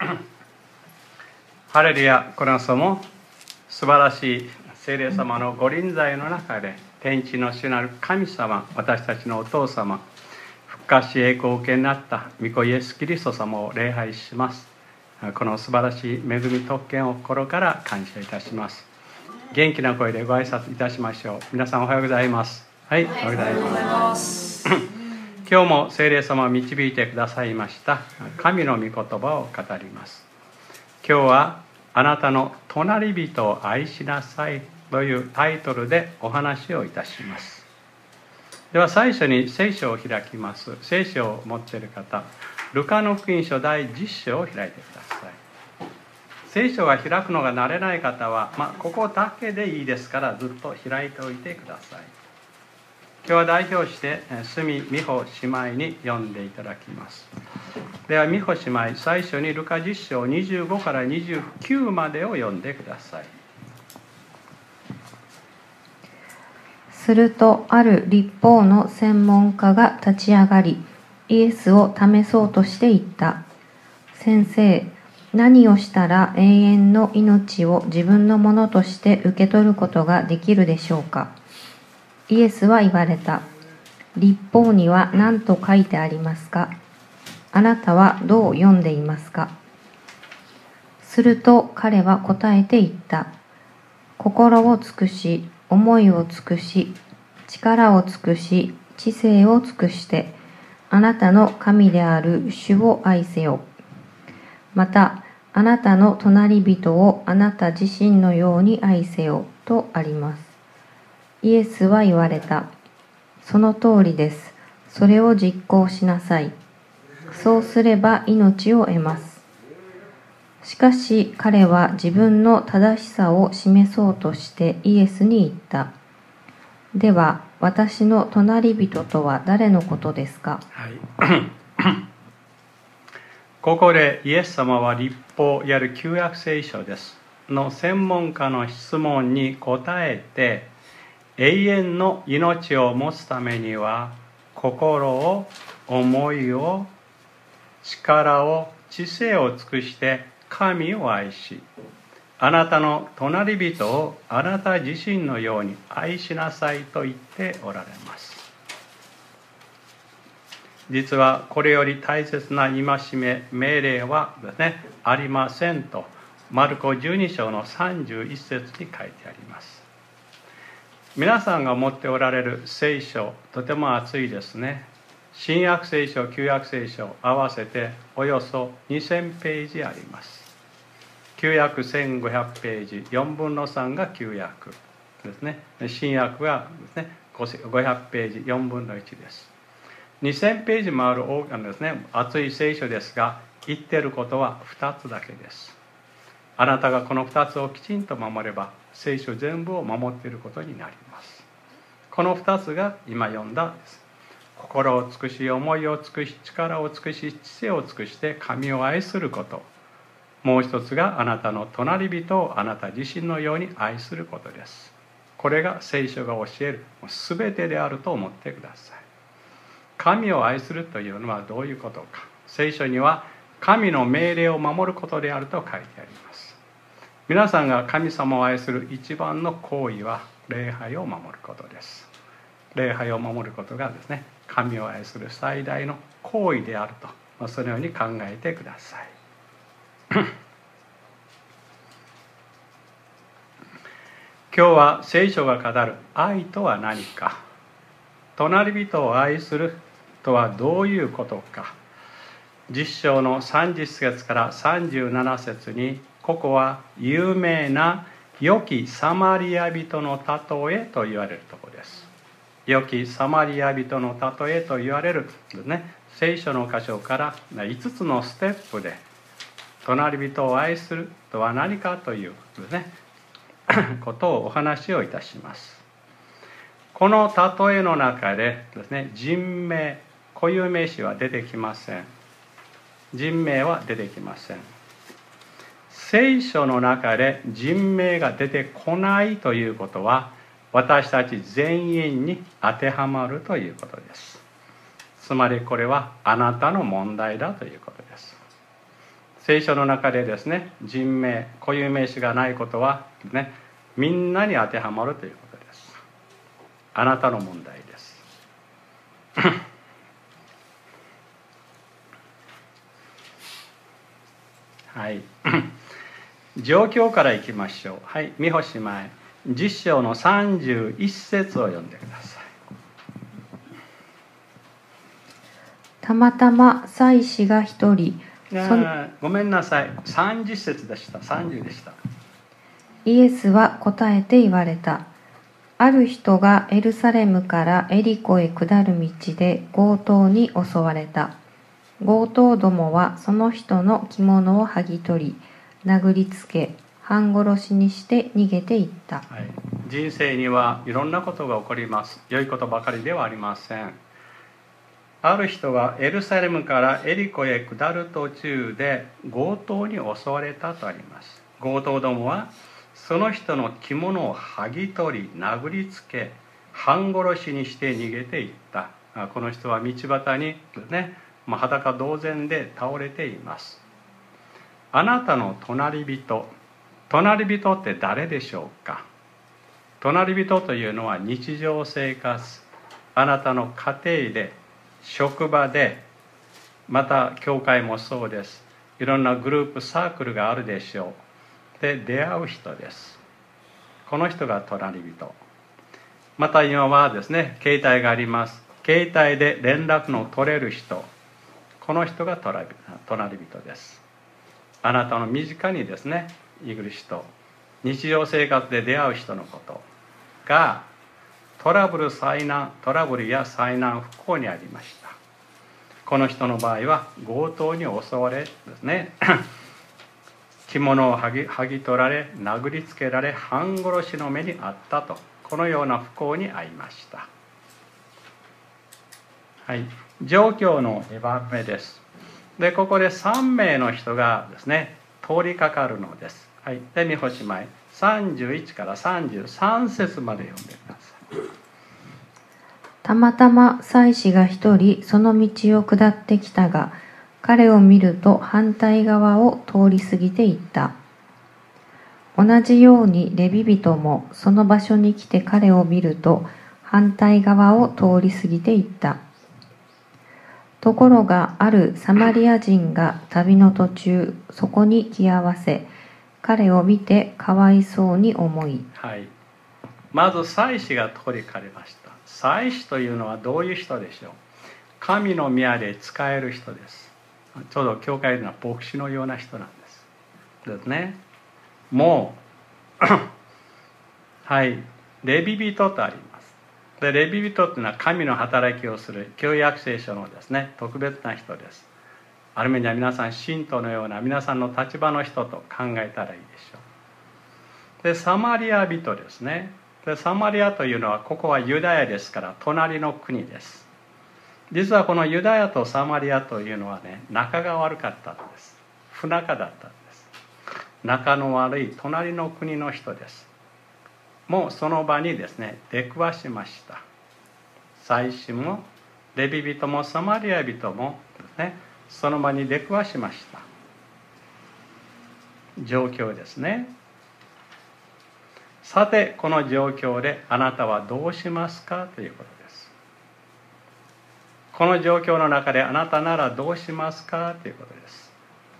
ハレルヤ。この朝も素晴らしい聖霊様のご臨在の中で、天地の主なる神様、私たちのお父様、復活し栄光を受けになった御子イエス・キリスト様を礼拝します。この素晴らしい恵み特権を心から感謝いたします。元気な声でご挨拶いたしましょう。皆さんおはようございます。はい、おはようございます。今日も聖霊様を導いてくださいました神の御言葉を語ります。今日はあなたの隣人を愛しなさいというタイトルでお話をいたします。では最初に聖書を開きます。聖書を持っている方、ルカの福音書第10章を開いてください。聖書が開くのが慣れない方は、ここだけでいいですからずっと開いておいてください。今日は代表して角美穂姉妹に読んでいただきます。では美穂姉妹、最初にルカ10章25から29までを読んでください。 するとある律法の専門家が立ち上がり、イエスを試そうとして言った。先生、何をしたら永遠の命を自分のものとして受け取ることができるでしょうか。イエスは言われた。律法には何と書いてありますか。あなたはどう読んでいますか。すると彼は答えて言った。心を尽くし、思いを尽くし、力を尽くし、知性を尽くして、あなたの神である主を愛せよ。また、あなたの隣人をあなた自身のように愛せよとあります。イエスは言われた。その通りです。それを実行しなさい。そうすれば命を得ます。しかし彼は自分の正しさを示そうとしてイエスに言った。では、私の隣人とは誰のことですか。 ここでイエス様は律法、いわゆる旧約聖書ですの専門家の質問に答えて、永遠の命を持つためには心を、思いを、力を、知性を尽くして神を愛し、あなたの隣人をあなた自身のように愛しなさいと言っておられます。実はこれより大切な戒め、命令はですね、ありませんとマルコ12章の31節に書いてあります。皆さんが持っておられる聖書、とても厚いですね。新約聖書、旧約聖書合わせておよそ2000ページあります。旧約1500ページ、4分の3が旧約ですね。新約はですね、500ページ、4分の1です。2000ページもある大きなですね、厚い聖書ですが、言っていることは2つだけです。あなたがこの2つをきちんと守れば、聖書全部を守っていることになります。この2つが今読んだです。心を尽くし、思いを尽くし、力を尽くし、知性を尽くして神を愛すること。もう一つがあなたの隣人をあなた自身のように愛することです。これが聖書が教える全てであると思ってください。神を愛するというのはどういうことか。聖書には神の命令を守ることであると書いてあります。皆さんが神様を愛する一番の行為は礼拝を守ることです。礼拝を守ることがですね、神を愛する最大の行為であると、そのように考えてください。今日は聖書が語る愛とは何か、隣人を愛するとはどういうことか。10章の30節から37節に、ここは有名な良きサマリア人の例えと言われるところです。良きサマリア人の例えと言われるですね、聖書の箇所から5つのステップで隣人を愛するとは何かというですねことをお話をいたします。この例えの中でですね、人名、固有名詞は出てきません。人名は出てきません。聖書の中で人名が出てこないということは、私たち全員に当てはまるということです。つまりこれはあなたの問題だということです。 聖書の中でですね、人名固有名詞がないことはね、みんなに当てはまるということです。あなたの問題です。はい。状況からいきましょう。はい、三星前10章の31節を読んでください。 たまたま祭司が一人、 ごめんなさい、30節でした。30でした。 イエスは答えて言われた。ある人がエルサレムからエリコへ下る道で強盗に襲われた。強盗どもはその人の着物を剥ぎ取り、殴りつけ、半殺しにして逃げていった。 はい、人生にはいろんなことが起こります。良いことばかりではありません。ある人がエルサレムからエリコへ下る途中で強盗に襲われたとあります。強盗どもはその人の着物を剥ぎ取り、殴りつけ、半殺しにして逃げていった。この人は道端にね、裸同然で倒れています。あなたの隣人って誰でしょうか。隣人というのは日常生活、あなたの家庭で、職場で、また教会もそうです。いろんなグループサークルがあるでしょう。で、出会う人です。この人が隣人。また今はですね、携帯があります。携帯で連絡の取れる人、この人が隣人です。あなたの身近にですねいる人、日常生活で出会う人のことがトラブルや災難不幸にありました。この人の場合は強盗に襲われですね着物を剥ぎ取られ、殴りつけられ、半殺しの目にあったと、このような不幸に遭いました。はい、状況の2番目です。で、ここで3名の人がですね通りかかるのです。はい、で、三星前31から33節まで読んでください。 たまたま祭司が一人その道を下ってきたが、彼を見ると反対側を通り過ぎていった。同じようにレビ人もその場所に来て彼を見ると反対側を通り過ぎていった。ところがあるサマリア人が旅の途中そこに来合わせ、彼を見てかわいそうに思い、 はい、まず祭司が通りかかりました。祭司というのはどういう人でしょう。神の宮で使える人です。ちょうど教会の牧師のような人なんですね。もうはい、レビ人とあります。で、レビ人というのは神の働きをする旧約聖書のですね特別な人です。ある意味では皆さん信徒のような皆さんの立場の人と考えたらいいでしょう。で、サマリア人ですね。で、サマリアというのはここはユダヤですから隣の国です。実はこのユダヤとサマリアというのはね、仲が悪かったんです。不仲だったんです。仲の悪い隣の国の人です。もうその場にですね出くわしました。祭司もレビ人もサマリア人もですねその場に出くわしました。状況ですね。さて、この状況であなたはどうしますかということです。この状況の中であなたならどうしますかということです。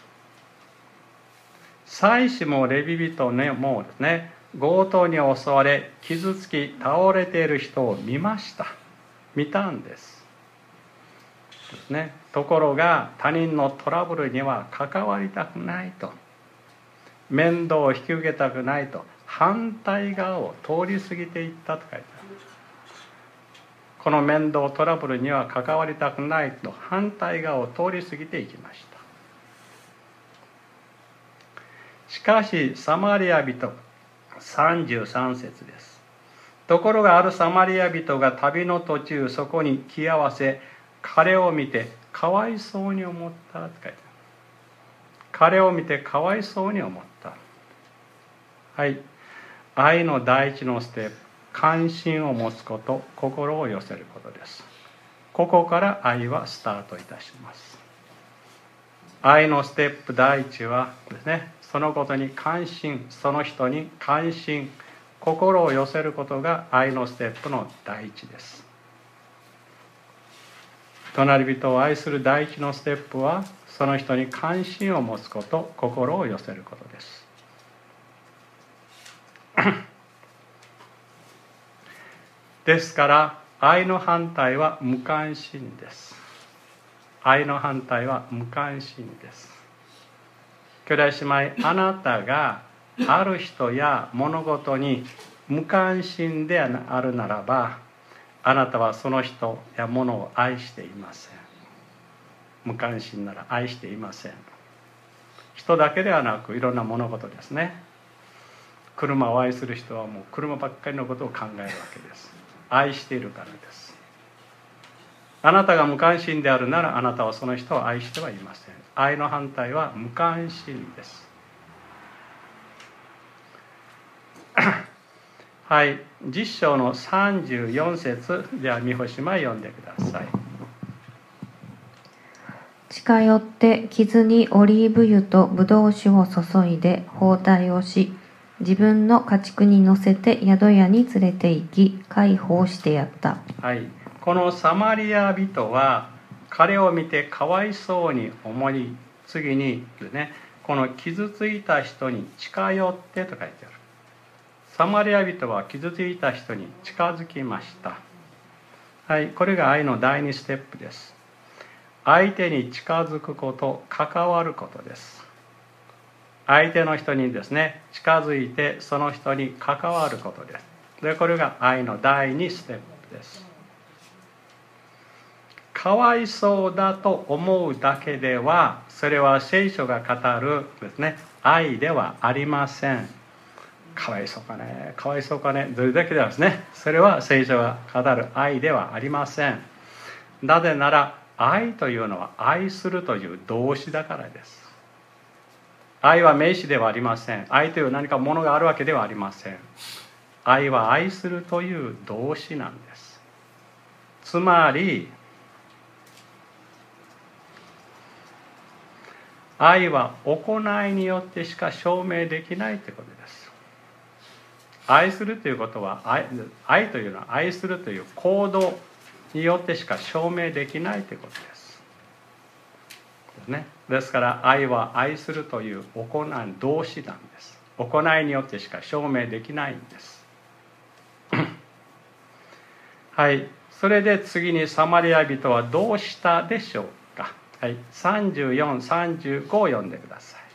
祭司もレビ人もですね強盗に襲われ傷つき倒れている人を見たんですね。ところが他人のトラブルには関わりたくないと、面倒を引き受けたくないと反対側を通り過ぎていったと書いてある。この面倒トラブルには関わりたくないと反対側を通り過ぎていきました。しかしサマリア人、33節です。ところがあるサマリア人が旅の途中そこに来合わせ、彼を見てかわいそうに思ったと書いてある。彼を見てかわいそうに思った。はい、愛の第一のステップ、関心を持つこと、心を寄せることです。ここから愛はスタートいたします。 愛のステップ第一はですね、そのことに関心、その人に関心、心を寄せることが愛のステップの第一です。隣人を愛する第一のステップは、その人に関心を持つこと、心を寄せることです。ですから愛の反対は無関心です。愛の反対は無関心です。兄弟姉妹、あなたがある人や物事に無関心であるならば、あなたはその人や物を愛していません。無関心なら愛していません。人だけではなく、いろんな物事ですね。車を愛する人はもう車ばっかりのことを考えるわけです。愛しているからです。あなたが無関心であるなら、あなたはその人を愛してはいません。愛の反対は無関心です。はい、10章の34節では、美穂姉妹読んでください。 近寄って傷にオリーブ油とブドウ酒を注いで包帯をし、自分の家畜に乗せて宿屋に連れて行き、介抱してやった。 はい、このサマリア人は彼を見てかわいそうに思い、次にですね、この傷ついた人に近寄ってと書いてある。サマリア人は傷ついた人に近づきました。はい、これが愛の第2ステップです。相手に近づくこと、関わることです。相手の人にですね、近づいてその人に関わることです。で、これが愛の第2ステップです。かわいそうだと思うだけでは、それは聖書が語るですね、愛ではありません。かわいそうかね、かわいそうかね、どれだけではですね、それは聖書が語る愛ではありません。なぜなら、愛というのは愛するという動詞だからです。愛は名詞ではありません。愛という何かものがあるわけではありません。愛は愛するという動詞なんです。つまり、愛は行いによってしか証明できないということです。愛するということは、愛というのは愛するという行動によってしか証明できないということです。ですから愛は愛するという行い動詞なんです。行いによってしか証明できないんです。はい、それで次にサマリア人はどうしたでしょうか。はい、34、35を読んでください。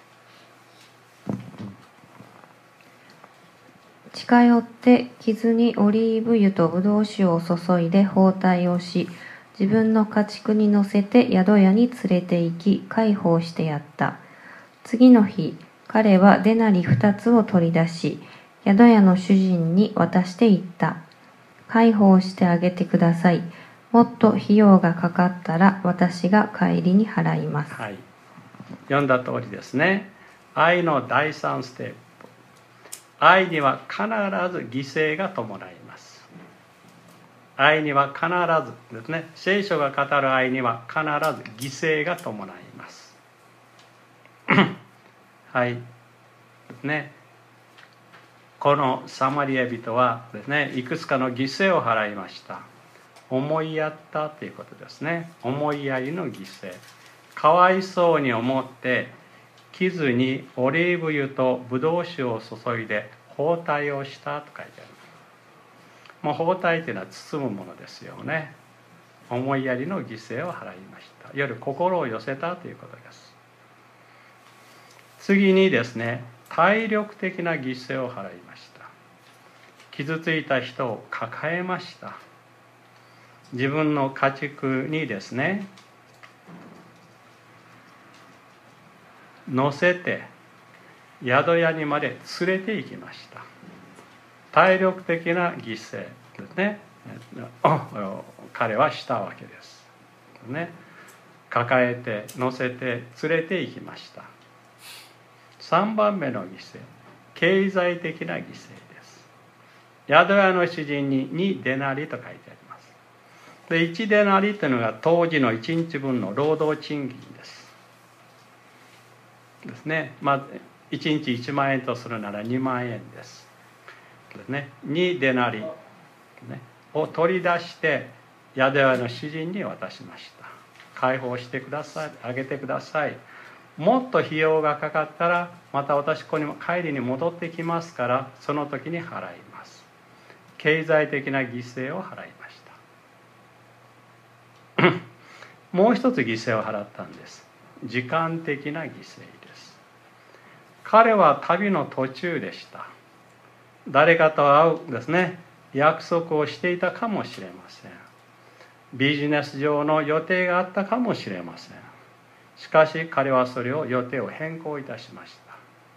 近寄って傷にオリーブ油とブドウ酒を注いで包帯をし、自分の家畜に乗せて宿屋に連れて行き、介抱してやった。次の日、彼はデナリ2つを取り出し、宿屋の主人に渡していった。介抱してあげてください。もっと費用がかかったら私が帰りに払います。 はい、読んだ通りですね。愛の第3ステップ。愛には必ず犠牲が伴います。愛には必ずですね、聖書が語る愛には必ず犠牲が伴います。はいですね、このサマリア人はですね、いくつかの犠牲を払いました。思いやったということですね。思いやりの犠牲。かわいそうに思って傷にオリーブ油とブドウ酒を注いで包帯をしたと書いてある。もう包帯というのは包むものですよね。思いやりの犠牲を払いました。いわゆる心を寄せたということです。次にですね、体力的な犠牲を払いました。傷ついた人を抱えました。自分の家畜にですね、乗せて宿屋にまで連れて行きました。体力的な犠牲ですね、彼はしたわけですね。抱えて乗せて連れて行きました。3番目の犠牲、経済的な犠牲です。宿屋の主人に2デナリと書いてあります。で1デナリというのが当時の1日分の労働賃金です。 ですね。1日1万円とするなら2万円ですですね。2デナリを取り出して宿屋の主人に渡しました。解放してください、あげてください。もっと費用がかかったらまた私ここに帰りに戻ってきますから、その時に払います。経済的な犠牲を払いましたもう一つ犠牲を払ったんです。時間的な犠牲です。彼は旅の途中でした。誰かと会うですね、約束をしていたかもしれません。ビジネス上の予定があったかもしれません。しかし彼はそれを予定を変更いたしました。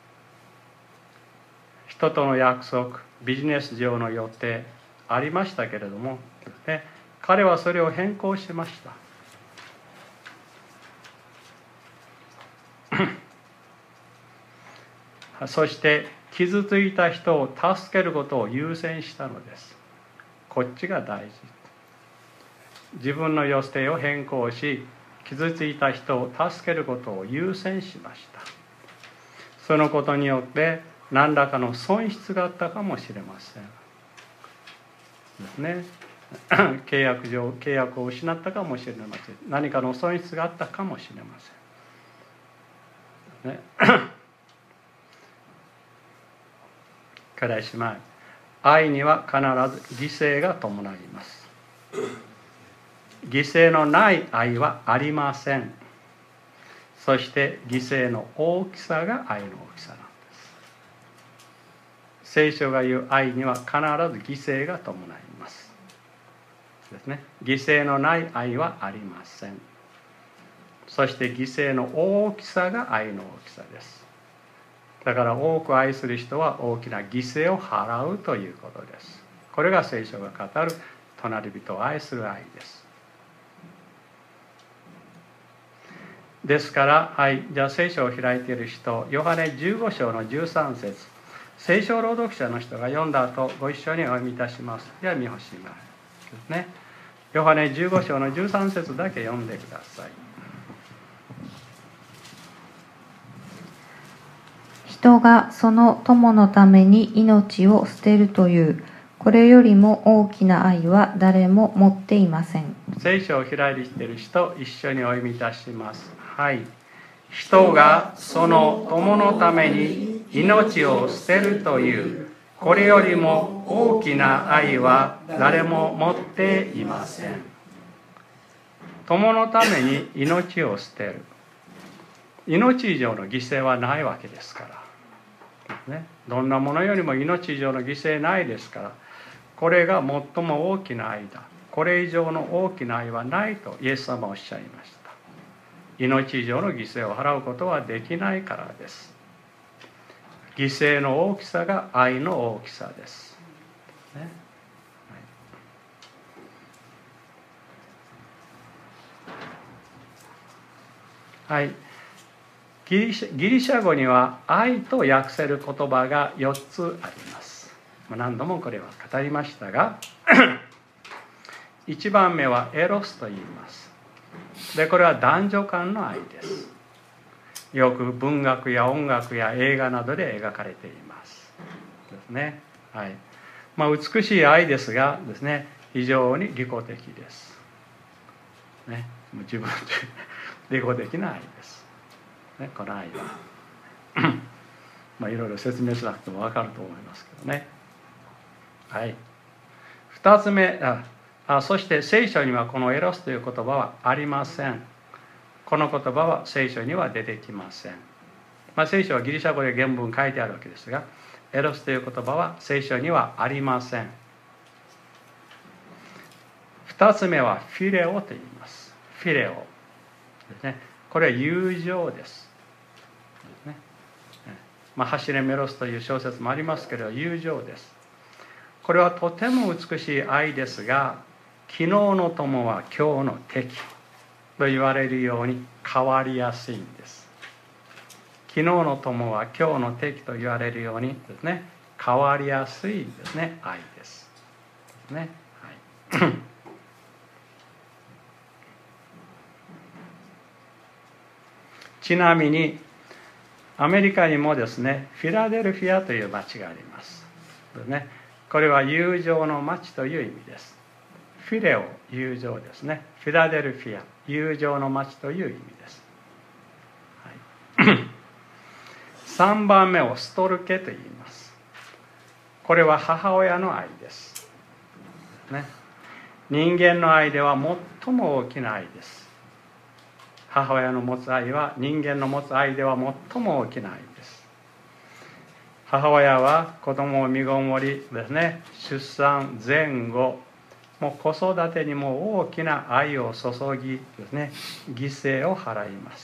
人との約束、ビジネス上の予定ありましたけれども、彼はそれを変更しましたそして傷ついた人を助けることを優先したのです。こっちが大事。自分の予定を変更し、傷ついた人を助けることを優先しました。そのことによって何らかの損失があったかもしれませんですね。契約を失ったかもしれません。何かの損失があったかもしれません、ね、からしまい、愛には必ず犠牲が伴います。犠牲のない愛はありません。そして犠牲の大きさが愛の大きさなんです。聖書が言う愛には必ず犠牲が伴いますですね。犠牲のない愛はありません。そして犠牲の大きさが愛の大きさです。だから多く愛する人は大きな犠牲を払うということです。これが聖書が語る隣人を愛する愛です。ですから、じゃあ聖書を開いている人、ヨハネ15章の13節、聖書朗読者の人が読んだ後、ご一緒にお読みいたします。では見ほしいですね。ヨハネ15章の13節だけ読んでください。 人がその友のために命を捨てるというこれよりも大きな愛は誰も持っていません。 聖書を開いている人、一緒にお読みいたします。はい。人がその友のために命を捨てるというこれよりも大きな愛は誰も持っていません。友のために命を捨てる。命以上の犠牲はないわけですから、ね、どんなものよりも命以上の犠牲ないですから、これが最も大きな愛だ。これ以上の大きな愛はないとイエス様はおっしゃいました。命以上の犠牲を払うことはできないからです。犠牲の大きさが愛の大きさです、ね。はい、ギリシャ語には愛と訳せる言葉が4つあります。何度もこれは語りましたが1番目はエロスと言います。でこれは男女間の愛です。よく文学や音楽や映画などで描かれていますですね。はい。美しい愛ですがですね、非常に利己的です、ね、自分で利己的な愛です、ね、この愛はいろいろ説明しなくても分かると思いますけどね。はい。2つ目、そして聖書にはこのエロスという言葉はありません。この言葉は聖書には出てきません。聖書はギリシャ語で原文書いてあるわけですが、エロスという言葉は聖書にはありません。2つ目はフィレオと言います。フィレオですね。これは友情です。走れメロスという小説もありますけれど、友情です。これはとても美しい愛ですが、昨日の友は今日の敵と言われるように変わりやすいんです。昨日の友は今日の敵と言われるようにですね、変わりやすいですね、愛ですね。はい、ちなみにアメリカにもですね、フィラデルフィアという町があります。これは友情の町という意味です。フィレオ、友情ですね。フィラデルフィア、友情の町という意味です。はい、3番目をストルケと言います。これは母親の愛です。人間の愛では最も大きな愛です。母親の持つ愛は人間の持つ愛では最も大きな愛です。母親は子供を身ごもりですね、出産前後、もう子育てにも大きな愛を注ぎですね、犠牲を払います。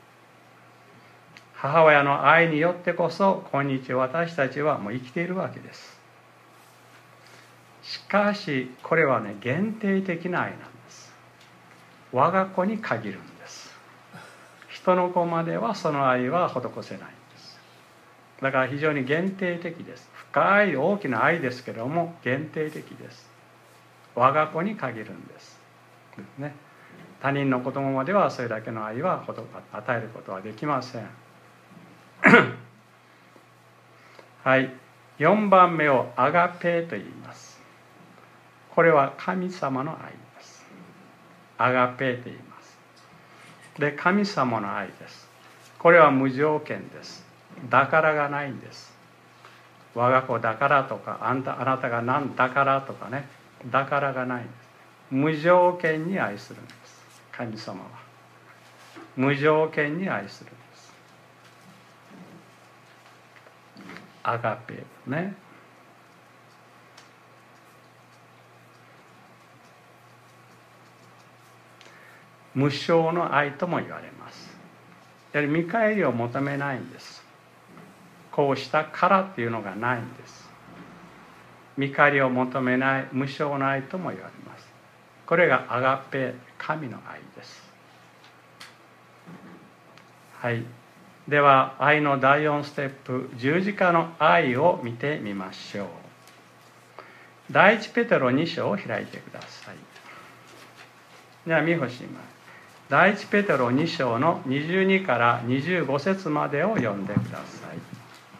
母親の愛によってこそ今日私たちはもう生きているわけです。しかしこれはね、限定的な愛なんです。我が子に限るんです。人の子まではその愛は施せないんです。だから非常に限定的です。深い大きな愛ですけれども限定的です。我が子に限るんですね。他人の子供まではそれだけの愛は与えることはできません。はい、4番目をアガペと言います。これは神様の愛です。アガペと言います。で、神様の愛です。これは無条件です。だからがないんです。我が子だからとか、あなたが何だからとかね、だからがないんです。無条件に愛するんです。神様は無条件に愛するんです。アガペね。無償の愛とも言われます。やはり見返りを求めないんです。こうしたからっていうのがないんです。見返りを求めない無償の愛とも言われます。これがアガペ、神の愛です。はい。では愛の第4ステップ、十字架の愛を見てみましょう。第一ペテロ2章を開いてください。では見ほしいます。第一ペテロ2章の22から25節までを読んでください。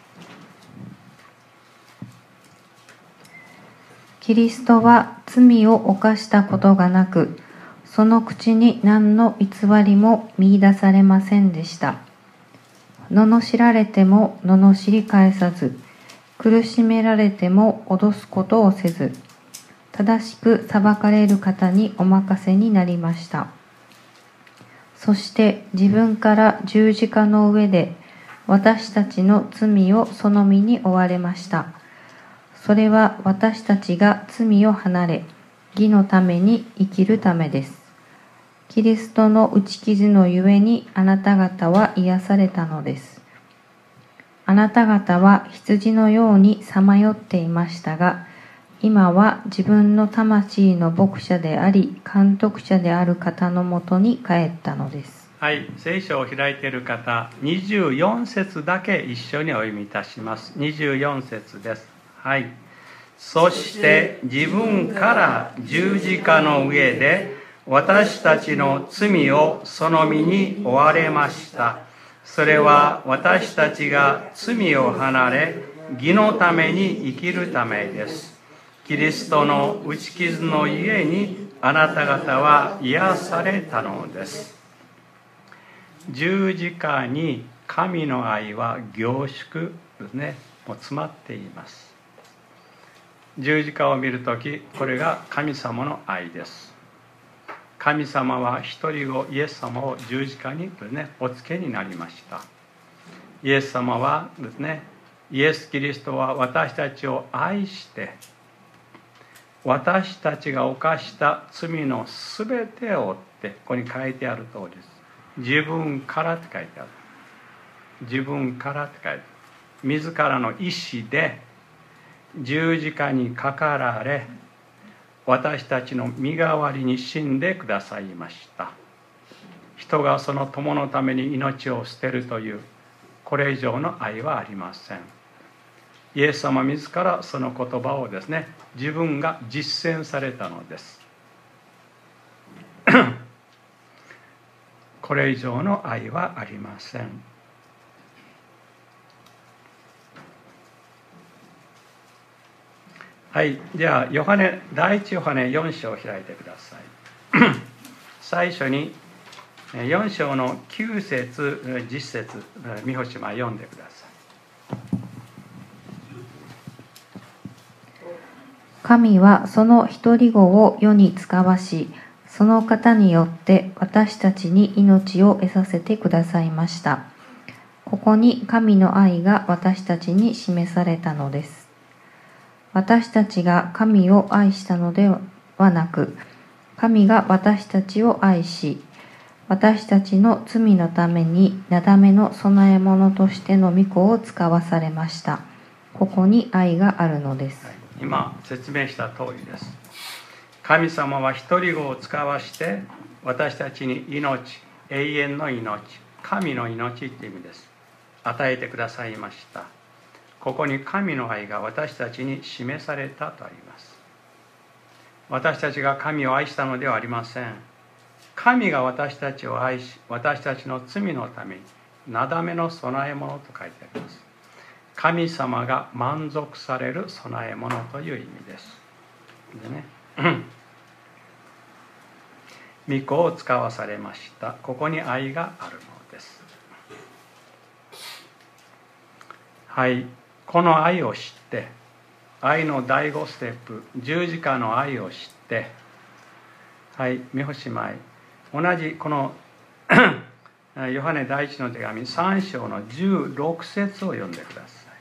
キリストは罪を犯したことがなく、その口に何の偽りも見出されませんでした。罵られても罵り返さず、苦しめられても脅すことをせず、正しく裁かれる方にお任せになりました。そして自分から十字架の上で私たちの罪をその身に負われました。それは私たちが罪を離れ、義のために生きるためです。キリストの打ち傷のゆえにあなた方は癒されたのです。あなた方は羊のようにさまよっていましたが、今は自分の魂の牧者であり、監督者である方のもとに帰ったのです。 はい、聖書を開いている方、24節だけ一緒にお読みいたします。24節です。はい。そして自分から十字架の上で私たちの罪をその身に負われました。それは私たちが罪を離れ、義のために生きるためです。キリストの打ち傷のゆえにあなた方は癒されたのです。十字架に神の愛は凝縮ですね、もう詰まっています。十字架を見るとき、これが神様の愛です。神様は一人子イエス様を十字架にですね、お付けになりました。イエス様はですね、イエス・キリストは私たちを愛して、私たちが犯した罪のすべてを負って、ここに書いてある通りです。自分からって書いてある。自分からって書いてある。自らの意志で十字架にかかられ、私たちの身代わりに死んでくださいました。人がその友のために命を捨てるというこれ以上の愛はありません。イエス様自らその言葉をですね、自分が実践されたのです。これ以上の愛はありません。 はい、じゃあ第一ヨハネ4章を開いてください。最初に4章の9節10節三星島読んでください。 神はその独り子を世に使わし、その方によって私たちに命を得させてくださいました。ここに神の愛が私たちに示されたのです。私たちが神を愛したのではなく、神が私たちを愛し、私たちの罪のためになだめの供え物としての御子を使わされました。ここに愛があるのです。 今説明した通りです。神様は独り子を使わして私たちに命、永遠の命、神の命っていう意味です。与えてくださいました。ここに神の愛が私たちに示されたとあります。私たちが神を愛したのではありません。神が私たちを愛し、私たちの罪のためになだめの供え物と書いてあります。神様が満足される供え物という意味です。でね、御子を使わされました。ここに愛があるのです。はい、この愛を知って、愛の第5ステップ、十字架の愛を知って、はい、三星舞、同じこのヨハネ第一の手紙3章の16節を読んでください。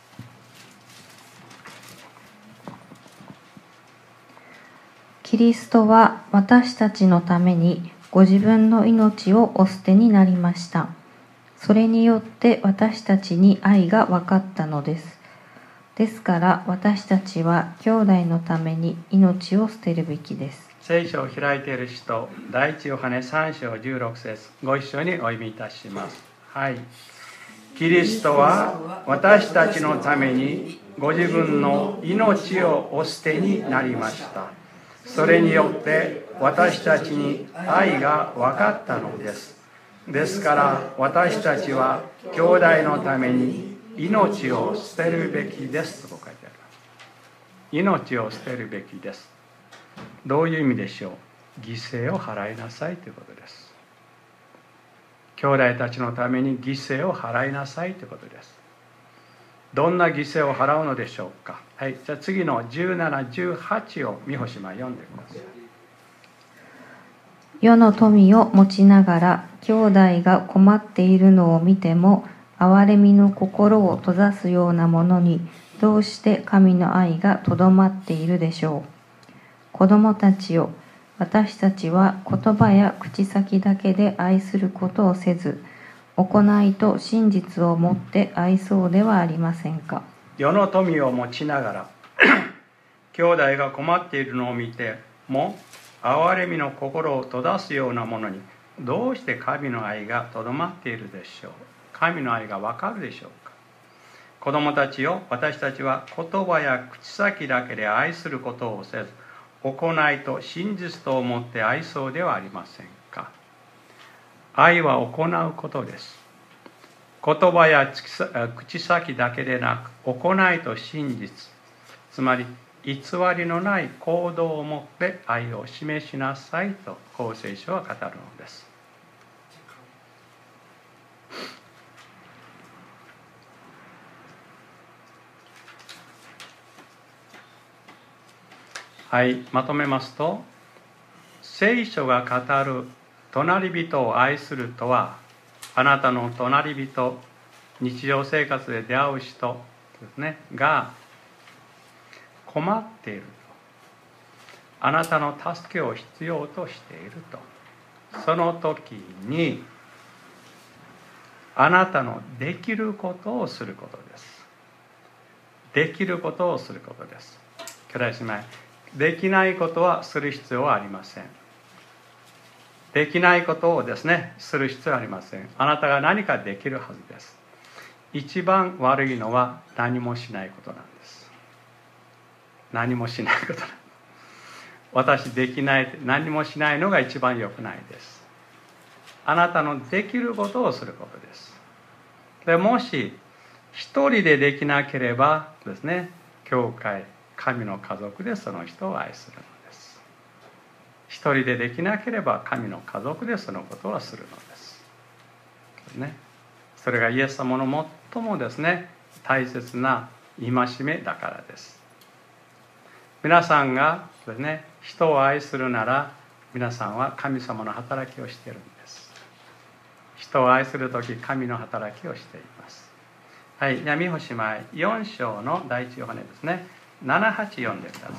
キリストは私たちのためにご自分の命をお捨てになりました。それによって私たちに愛が分かったのです。ですから私たちは兄弟のために命を捨てるべきです。 聖書を開いている人、第一ヨハネ3章16節ご一緒にお読みいたします。はい。キリストは私たちのためにご自分の命をお捨てになりました。それによって私たちに愛が分かったのです。ですから私たちは兄弟のために命を捨てるべきですと書いてあります。命を捨てるべきです。どういう意味でしょう。犠牲を払いなさいということです。兄弟たちのために犠牲を払いなさいということです。どんな犠牲を払うのでしょうか。はい、じゃあ次の17、18を三星間読んでください。 世の富を持ちながら兄弟が困っているのを見ても憐れみの心を閉ざすようなものにどうして神の愛がとどまっているでしょう。子供たちよ、私たちは言葉や口先だけで愛することをせず、行いと真実をもって愛そうではありませんか。 世の富を持ちながら兄弟が困っているのを見ても憐れみの心を閉ざすようなものにどうして神の愛がとどまっているでしょう。神の愛がわかるでしょうか。子供たちよ、私たちは言葉や口先だけで愛することをせず、行いと真実と思って愛そうではありませんか。愛は行うことです。言葉や口先だけでなく、行いと真実、つまり偽りのない行動をもって愛を示しなさいと公聖書は語るのです。はい、まとめますと、聖書が語る隣人を愛するとは、あなたの隣人、日常生活で出会う人ですね、が困っていると、あなたの助けを必要としていると、その時にあなたのできることをすることです。できることをすることです。兄弟姉妹、できないことはする必要はありません。できないことをですね、する必要はありません。あなたが何かできるはずです。一番悪いのは何もしないことなんです。何もしないことなんです。私できない、何もしないのが一番良くないです。あなたのできることをすることです。でもし一人でできなければですね、教会神の家族でその人を愛するのです。一人でできなければ神の家族でそのことはするのですね。それがイエス様の最もですね、大切な戒めだからです。皆さんがですね、人を愛するなら皆さんは神様の働きをしているんです。人を愛するとき神の働きをしています。はい、じゃあ見干し前4章の第一ヨハネですね、7、8読んでください。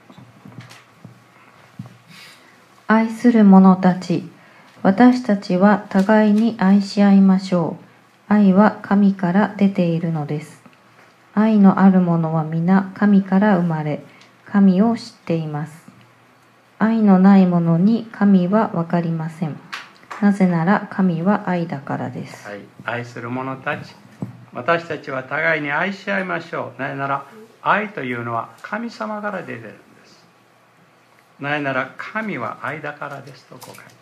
愛する者たち、私たちは互いに愛し合いましょう。愛は神から出ているのです。愛のある者は皆神から生まれ、神を知っています。愛のない者に神は分かりません。なぜなら神は愛だからです。 はい、愛する者たち、私たちは互いに愛し合いましょう。なぜなら愛というのは神様から出ているんです。なぜなら神は愛だからですとこう書いてある。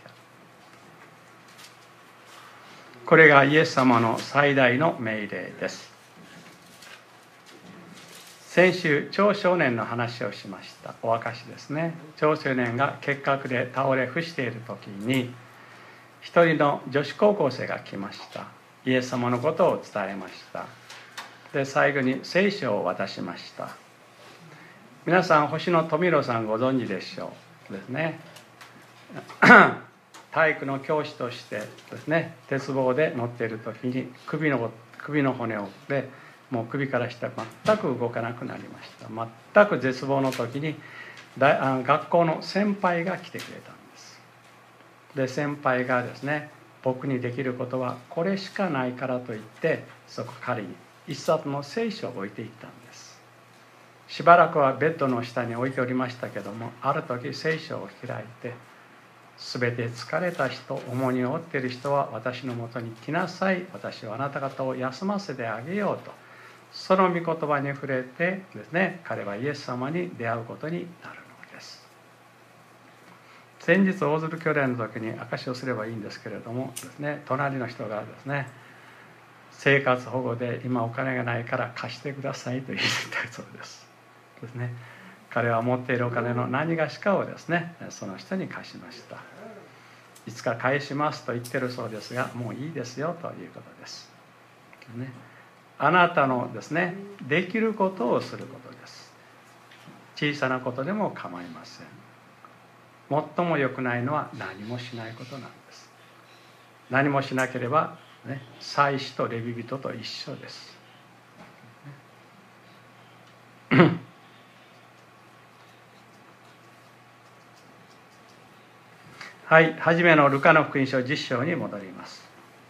これがイエス様の最大の命令です。先週超少年の話をしました。お証ですね。超少年が結核で倒れ伏している時に一人の女子高校生が来ました。イエス様のことを伝えました。で最後に聖書を渡しました。皆さん星野富弘さんご存知でしょうですね。体育の教師としてですね、鉄棒で乗っている時に首の骨を折ってもう首から下全く動かなくなりました。全く絶望の時に学校の先輩が来てくれたんです。で先輩がですね、僕にできることはこれしかないからと言って、そこ彼に一冊の聖書を置いていったんです。しばらくはベッドの下に置いておりましたけども、ある時聖書を開いて、すべて疲れた人、重荷を負っている人は私のもとに来なさい、私はあなた方を休ませてあげようと、その御言葉に触れてですね、彼はイエス様に出会うことになるのです。先日大鶴兄弟の時に証しをすればいいんですけれどもですね、隣の人がですね、生活保護で今お金がないから貸してくださいと言いたいそうですね。彼は持っているお金の何がしかをですね、その人に貸しました。いつか返しますと言ってるそうですが、もういいですよということです。ね、あなたのですね、できることをすることです。小さなことでも構いません。最も良くないのは何もしないことなんです。何もしなければ、ね、祭司とレビ人と一緒です。はい、初めのルカの福音書10章に戻ります。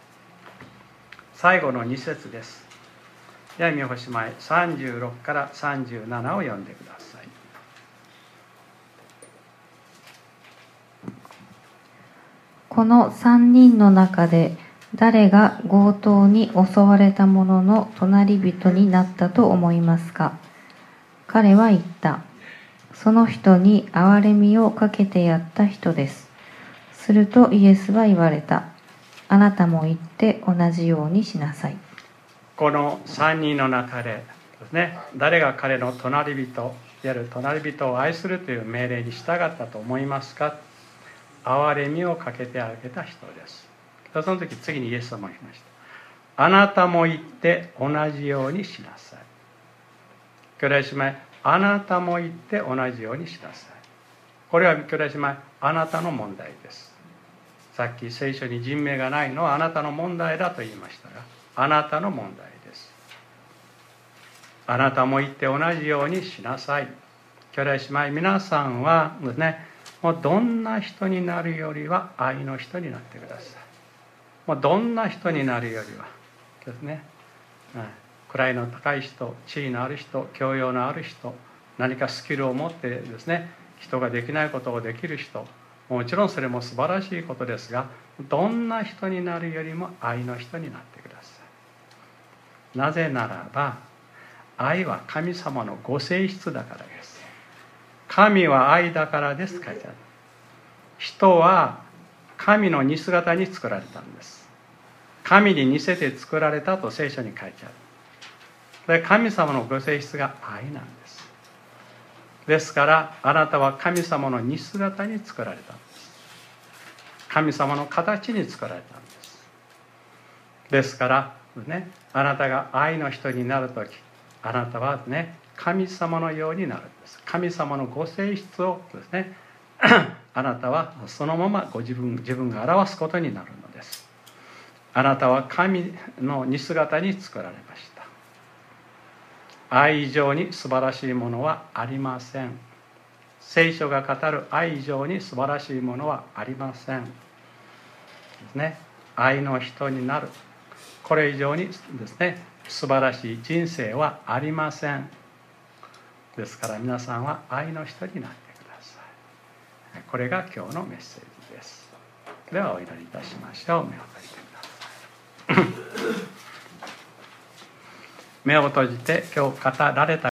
最後の2節です。では見干し前36から37を読んでください。 この3人の中で誰が強盗に襲われた者の隣人になったと思いますか。彼は言った。その人に憐れみをかけてやった人です。するとイエスは言われた。あなたも行って同じようにしなさい。 この3人の中でですね、誰が彼の隣人、いわゆる隣人を愛するという命令に従ったと思いますか。憐れみをかけてあげた人です。その時次にイエス様が言いました。あなたも行って同じようにしなさい。兄弟姉妹、あなたも行って同じようにしなさい。これは兄弟姉妹、あなたの問題です。さっき聖書に人名がないのはあなたの問題だと言いましたが、あなたの問題です。あなたも言って同じようにしなさい。兄弟姉妹、皆さんはですね、もうどんな人になるよりは愛の人になってください。もうどんな人になるよりはですね、位の高い人、地位のある人、教養のある人、何かスキルを持ってですね、人ができないことをできる人、もちろんそれも素晴らしいことですが、どんな人になるよりも愛の人になってください。なぜならば、愛は神様のご性質だからです。神は愛だからです書いてある。人は神の似姿に作られたんです。神に似せて作られたと聖書に書いてある。で、神様のご性質が愛なんです。 ですからあなたは神様の似姿に作られたんです。神様の形に作られたんです。ですからね、あなたが愛の人になるとき、あなたはね、神様のようになるんです。神様のご性質をですねあなたはそのまま自分が表すことになるのです。あなたは神の似姿に作られました。愛以上に素晴らしいものはありません。聖書が語る愛以上に素晴らしいものはありませんですね。愛の人になる、これ以上にですね素晴らしい人生はありません。ですから皆さんは愛の人になってください。これが今日のメッセージです。ではお祈りいたしましょう。目を閉じてください。目を閉じて今日語られた